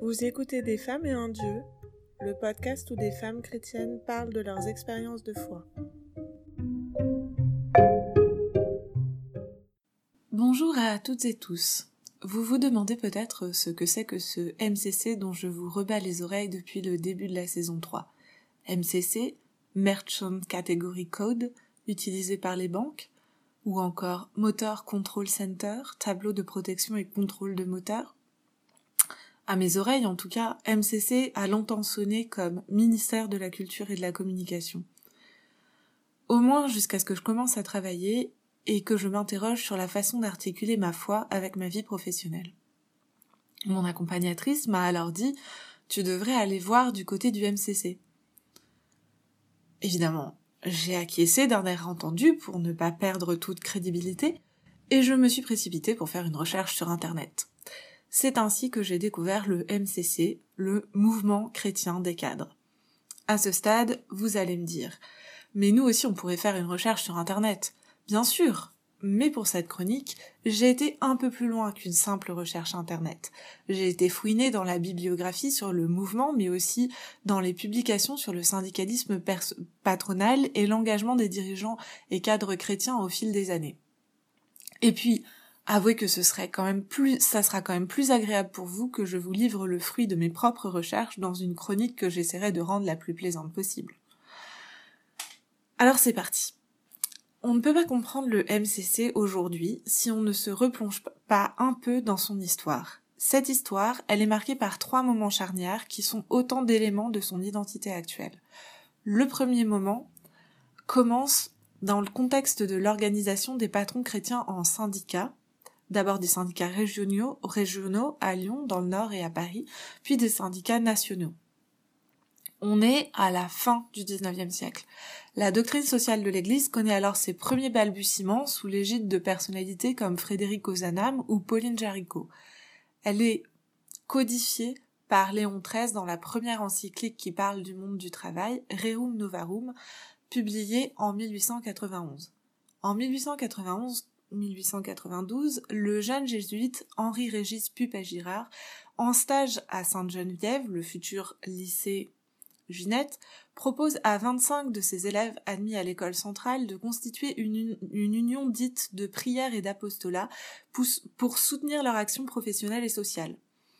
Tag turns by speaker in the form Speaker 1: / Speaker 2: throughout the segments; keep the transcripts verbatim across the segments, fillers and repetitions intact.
Speaker 1: Vous écoutez Des femmes et un Dieu, le podcast où des femmes chrétiennes parlent de leurs expériences de foi.
Speaker 2: Bonjour à toutes et tous. Vous vous demandez peut-être ce que c'est que ce M C C dont je vous rebats les oreilles depuis le début de la saison trois. M C C, Merchant Category Code, utilisé par les banques, ou encore Motor Control Center, tableau de protection et contrôle de moteur. À mes oreilles, en tout cas, M C C a longtemps sonné comme ministère de la Culture et de la Communication. Au moins jusqu'à ce que je commence à travailler et que je m'interroge sur la façon d'articuler ma foi avec ma vie professionnelle. Mon accompagnatrice m'a alors dit « Tu devrais aller voir du côté du M C C ». Évidemment, j'ai acquiescé d'un air entendu pour ne pas perdre toute crédibilité et je me suis précipitée pour faire une recherche sur Internet. C'est ainsi que j'ai découvert le M C C, le Mouvement chrétien des cadres. À ce stade, vous allez me dire « Mais nous aussi on pourrait faire une recherche sur Internet ». Bien sûr, mais pour cette chronique, j'ai été un peu plus loin qu'une simple recherche Internet. J'ai été fouinée dans la bibliographie sur le mouvement, mais aussi dans les publications sur le syndicalisme pers- patronal et l'engagement des dirigeants et cadres chrétiens au fil des années. Et puis, avouez que ce serait quand même plus, ça sera quand même plus agréable pour vous que je vous livre le fruit de mes propres recherches dans une chronique que j'essaierai de rendre la plus plaisante possible. Alors c'est parti. On ne peut pas comprendre le M C C aujourd'hui si on ne se replonge pas un peu dans son histoire. Cette histoire, elle est marquée par trois moments charnières qui sont autant d'éléments de son identité actuelle. Le premier moment commence dans le contexte de l'organisation des patrons chrétiens en syndicats, d'abord des syndicats régionaux, régionaux à Lyon, dans le Nord et à Paris, puis des syndicats nationaux. On est à la fin du dix-neuvième siècle. La doctrine sociale de l'Église connaît alors ses premiers balbutiements sous l'égide de personnalités comme Frédéric Ozanam ou Pauline Jaricot. Elle est codifiée par Léon treize dans la première encyclique qui parle du monde du travail, Rerum Novarum, publiée en mille huit cent quatre-vingt-onze. En mille huit cent quatre-vingt-onze mille huit cent quatre-vingt-douze, le jeune jésuite Henri-Régis Puppet-Girard, en stage à Sainte-Geneviève, le futur lycée Ginette, propose à vingt-cinq de ses élèves admis à l'école centrale de constituer une, une union dite de prière et d'apostolat pour, pour soutenir leur action professionnelle et sociale.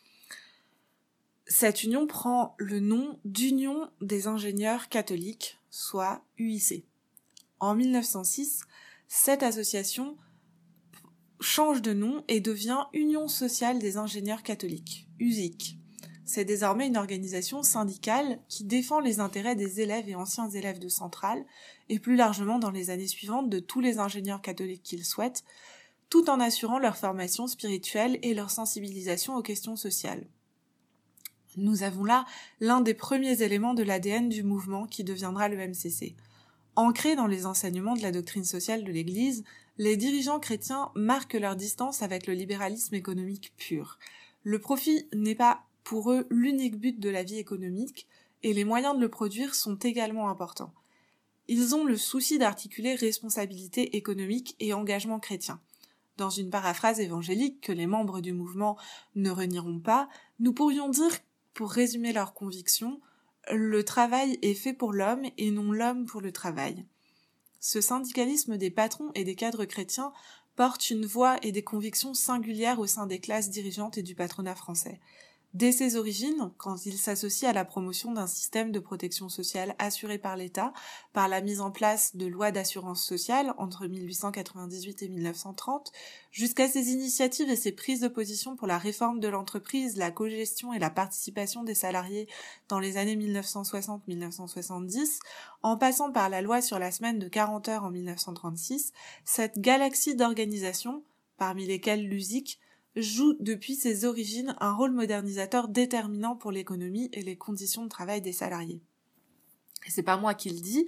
Speaker 2: Cette union prend le nom d'Union des ingénieurs catholiques, soit U I C. En mille neuf cent six, cette association change de nom et devient Union sociale des ingénieurs catholiques, U S I C. C'est désormais une organisation syndicale qui défend les intérêts des élèves et anciens élèves de Centrale, et plus largement dans les années suivantes de tous les ingénieurs catholiques qu'ils souhaitent, tout en assurant leur formation spirituelle et leur sensibilisation aux questions sociales. Nous avons là l'un des premiers éléments de l'A D N du mouvement qui deviendra le M C C. Ancrés dans les enseignements de la doctrine sociale de l'Église, les dirigeants chrétiens marquent leur distance avec le libéralisme économique pur. Le profit n'est pas pour eux l'unique but de la vie économique, et les moyens de le produire sont également importants. Ils ont le souci d'articuler responsabilité économique et engagement chrétien. Dans une paraphrase évangélique que les membres du mouvement ne renieront pas, nous pourrions dire, pour résumer leurs convictions, le travail est fait pour l'homme et non l'homme pour le travail. Ce syndicalisme des patrons et des cadres chrétiens porte une voix et des convictions singulières au sein des classes dirigeantes et du patronat français. Dès ses origines, quand il s'associe à la promotion d'un système de protection sociale assuré par l'État, par la mise en place de lois d'assurance sociale entre mille huit cent quatre-vingt-dix-huit et mille neuf cent trente, jusqu'à ses initiatives et ses prises de position pour la réforme de l'entreprise, la cogestion et la participation des salariés dans les années mille neuf cent soixante à mille neuf cent soixante-dix, en passant par la loi sur la semaine de quarante heures en mille neuf cent trente-six, cette galaxie d'organisations, parmi lesquelles l'U S I C, joue depuis ses origines un rôle modernisateur déterminant pour l'économie et les conditions de travail des salariés. Et c'est pas moi qui le dis,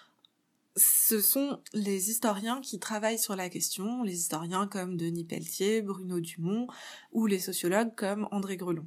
Speaker 2: ce sont les historiens qui travaillent sur la question, les historiens comme Denis Pelletier, Bruno Dumont ou les sociologues comme André Grelon.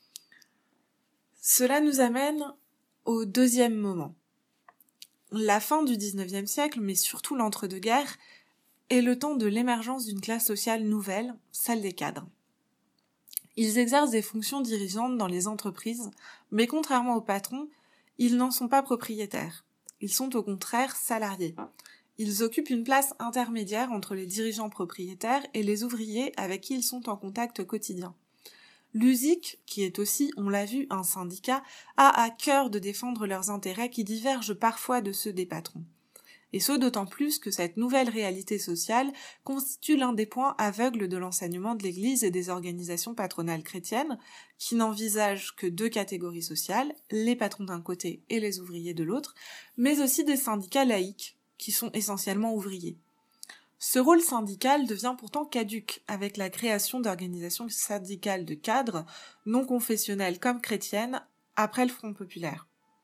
Speaker 2: Cela nous amène au deuxième moment. La fin du dix-neuvième siècle, mais surtout l'entre-deux-guerres, est le temps de l'émergence d'une classe sociale nouvelle, celle des cadres. Ils exercent des fonctions dirigeantes dans les entreprises, mais contrairement aux patrons, ils n'en sont pas propriétaires. Ils sont au contraire salariés. Ils occupent une place intermédiaire entre les dirigeants propriétaires et les ouvriers avec qui ils sont en contact quotidien. L'U S I C, qui est aussi, on l'a vu, un syndicat, a à cœur de défendre leurs intérêts qui divergent parfois de ceux des patrons. Et ce d'autant plus que cette nouvelle réalité sociale constitue l'un des points aveugles de l'enseignement de l'Église et des organisations patronales chrétiennes, qui n'envisagent que deux catégories sociales, les patrons d'un côté et les ouvriers de l'autre, mais aussi des syndicats laïques, qui sont essentiellement ouvriers. Ce rôle syndical devient pourtant caduc avec la création d'organisations syndicales de cadres, non confessionnelles comme chrétiennes, après le Front populaire.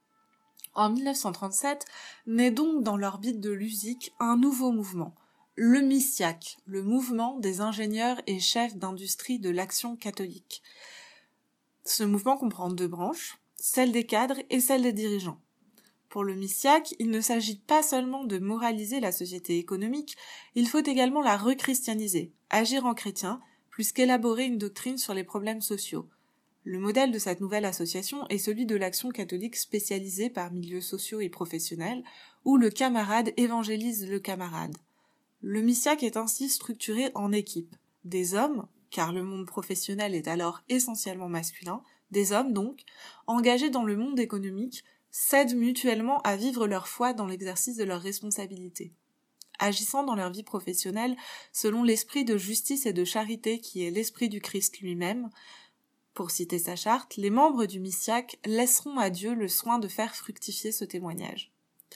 Speaker 2: En mille neuf cent trente-sept, naît donc dans l'orbite de l'U S I C un nouveau mouvement, le MISIAC, le mouvement des ingénieurs et chefs d'industrie de l'Action catholique. Ce mouvement comprend deux branches, celle des cadres et celle des dirigeants. Pour le MISIAC, il ne s'agit pas seulement de moraliser la société économique, il faut également la rechristianiser, agir en chrétien, plus qu'élaborer une doctrine sur les problèmes sociaux. Le modèle de cette nouvelle association est celui de l'Action catholique spécialisée par milieux sociaux et professionnels, où le camarade évangélise le camarade. Le MISIAC est ainsi structuré en équipes. Des hommes, car le monde professionnel est alors essentiellement masculin, des hommes donc, engagés dans le monde économique, s'aident mutuellement à vivre leur foi dans l'exercice de leurs responsabilités. Agissant dans leur vie professionnelle selon l'esprit de justice et de charité qui est l'esprit du Christ lui-même, pour citer sa charte, les membres du MISIAC laisseront à Dieu le soin de faire fructifier ce témoignage.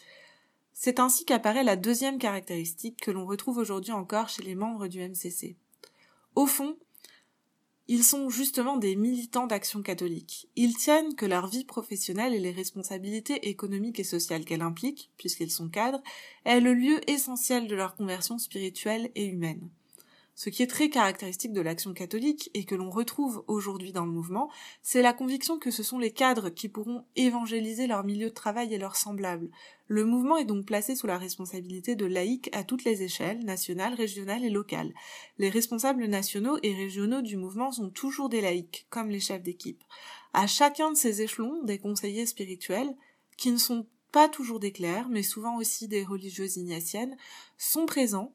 Speaker 2: C'est ainsi qu'apparaît la deuxième caractéristique que l'on retrouve aujourd'hui encore chez les membres du M C C. Au fond, ils sont justement des militants d'Action catholique. Ils tiennent que leur vie professionnelle et les responsabilités économiques et sociales qu'elle implique, puisqu'ils sont cadres, est le lieu essentiel de leur conversion spirituelle et humaine. Ce qui est très caractéristique de l'Action catholique et que l'on retrouve aujourd'hui dans le mouvement, c'est la conviction que ce sont les cadres qui pourront évangéliser leur milieu de travail et leurs semblables. Le mouvement est donc placé sous la responsabilité de laïcs à toutes les échelles, nationales, régionales et locales. Les responsables nationaux et régionaux du mouvement sont toujours des laïcs, comme les chefs d'équipe. À chacun de ces échelons, des conseillers spirituels, qui ne sont pas toujours des clercs, mais souvent aussi des religieuses ignatiennes, sont présents.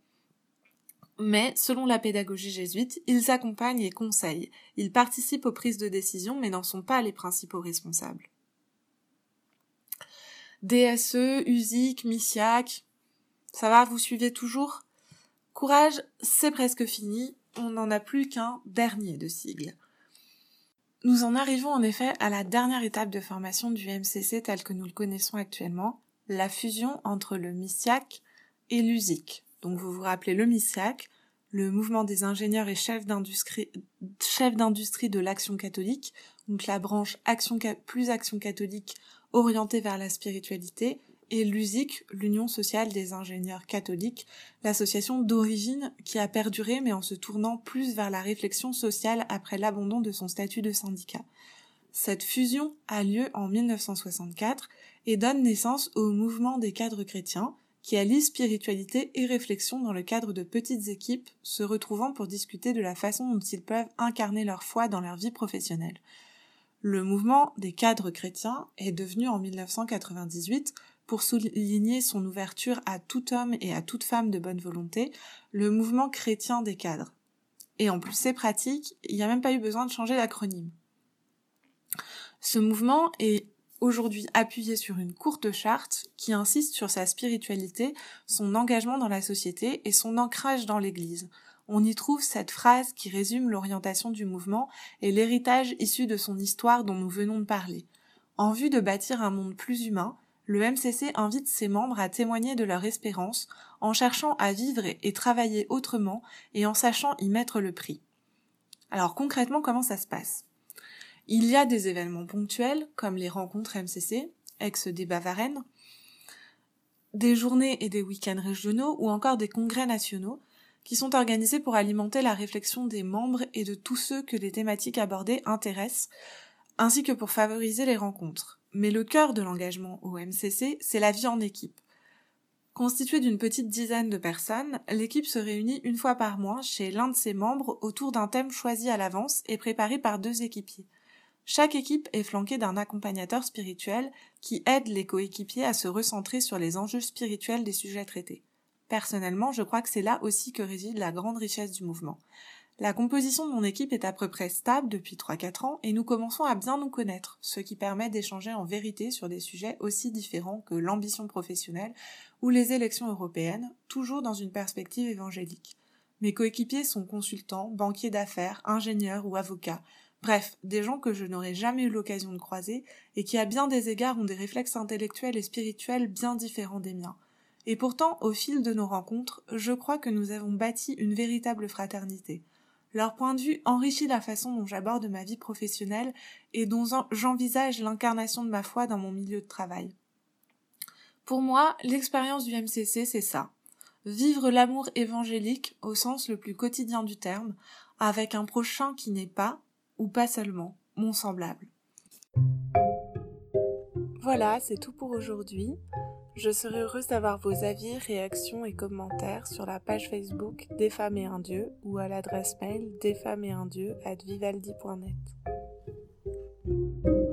Speaker 2: Mais, selon la pédagogie jésuite, ils accompagnent et conseillent. Ils participent aux prises de décision, mais n'en sont pas les principaux responsables. D S E, U S I C, MISIAC, ça va, vous suivez toujours ? Courage, c'est presque fini, on n'en a plus qu'un dernier de sigle. Nous en arrivons en effet à la dernière étape de formation du M C C tel que nous le connaissons actuellement, la fusion entre le MISIAC et l'U S I C. Donc vous vous rappelez le MISIAC, le mouvement des ingénieurs et chefs d'industrie, chefs d'industrie de l'Action catholique, donc la branche action, plus Action catholique orientée vers la spiritualité, et l'U S I C, l'Union sociale des ingénieurs catholiques, l'association d'origine qui a perduré mais en se tournant plus vers la réflexion sociale après l'abandon de son statut de syndicat. Cette fusion a lieu en mille neuf cent soixante-quatre et donne naissance au mouvement des cadres chrétiens, qui allie spiritualité et réflexion dans le cadre de petites équipes se retrouvant pour discuter de la façon dont ils peuvent incarner leur foi dans leur vie professionnelle. Le mouvement des cadres chrétiens est devenu en mille neuf cent quatre-vingt-dix-huit, pour souligner son ouverture à tout homme et à toute femme de bonne volonté, le mouvement chrétien des cadres. Et en plus c'est pratique, il n'y a même pas eu besoin de changer l'acronyme. Ce mouvement est aujourd'hui appuyé sur une courte charte qui insiste sur sa spiritualité, son engagement dans la société et son ancrage dans l'Église. On y trouve cette phrase qui résume l'orientation du mouvement et l'héritage issu de son histoire dont nous venons de parler. En vue de bâtir un monde plus humain, le M C C invite ses membres à témoigner de leur espérance en cherchant à vivre et travailler autrement et en sachant y mettre le prix. Alors concrètement, comment ça se passe ? Il y a des événements ponctuels, comme les rencontres M C C, ex-débat Varennes, des journées et des week-ends régionaux ou encore des congrès nationaux qui sont organisés pour alimenter la réflexion des membres et de tous ceux que les thématiques abordées intéressent, ainsi que pour favoriser les rencontres. Mais le cœur de l'engagement au M C C, c'est la vie en équipe. Constituée d'une petite dizaine de personnes, l'équipe se réunit une fois par mois chez l'un de ses membres autour d'un thème choisi à l'avance et préparé par deux équipiers. Chaque équipe est flanquée d'un accompagnateur spirituel qui aide les coéquipiers à se recentrer sur les enjeux spirituels des sujets traités. Personnellement, je crois que c'est là aussi que réside la grande richesse du mouvement. La composition de mon équipe est à peu près stable depuis trois à quatre ans et nous commençons à bien nous connaître, ce qui permet d'échanger en vérité sur des sujets aussi différents que l'ambition professionnelle ou les élections européennes, toujours dans une perspective évangélique. Mes coéquipiers sont consultants, banquiers d'affaires, ingénieurs ou avocats, bref, des gens que je n'aurais jamais eu l'occasion de croiser et qui à bien des égards ont des réflexes intellectuels et spirituels bien différents des miens. Et pourtant, au fil de nos rencontres, je crois que nous avons bâti une véritable fraternité. Leur point de vue enrichit la façon dont j'aborde ma vie professionnelle et dont j'envisage l'incarnation de ma foi dans mon milieu de travail. Pour moi, l'expérience du M C C, c'est ça. Vivre l'amour évangélique au sens le plus quotidien du terme, avec un prochain qui n'est pas, ou pas seulement, mon semblable. Voilà, c'est tout pour aujourd'hui. Je serai heureuse d'avoir vos avis, réactions et commentaires sur la page Facebook Des femmes et un dieu ou à l'adresse mail desfemmesetundieu arobase vivaldi point net.